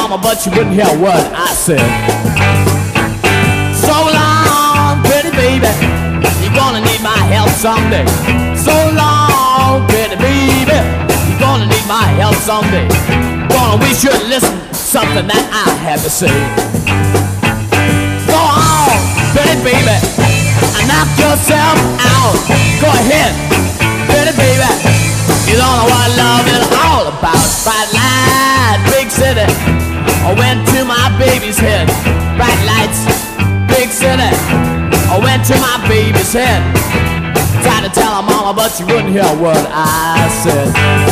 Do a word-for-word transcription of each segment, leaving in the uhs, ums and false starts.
mama, but she wouldn't hear what I said. So long, pretty baby, you're gonna need my help someday. So long, pretty baby, you're gonna need my help someday. Gonna wish you'd listen to something that I have to say. Go on, pretty baby, and knock yourself out. Go ahead, pretty baby, you don't know what love is all about. Bright light, big city, I went to my baby's head. Bright lights, big city, I went to my baby's head. Tried to tell her mama, but she wouldn't hear what I said.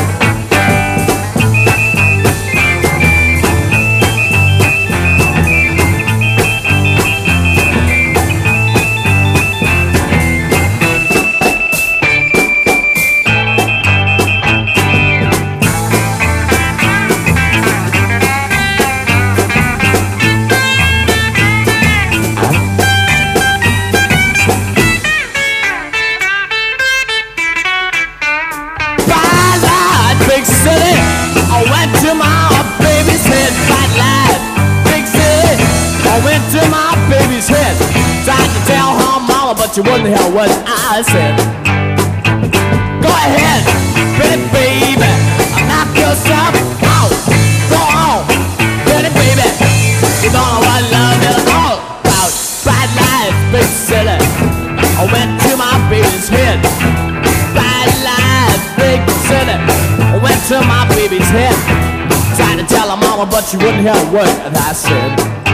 But you wouldn't hear what I said. Go ahead, pretty baby, knock yourself out. Go on, pretty baby, you don't know what love is all about. Bright lights, big city, I went to my baby's head. Bright lights, big city, I went to my baby's head. Trying to tell her mama, but she wouldn't hear what I said.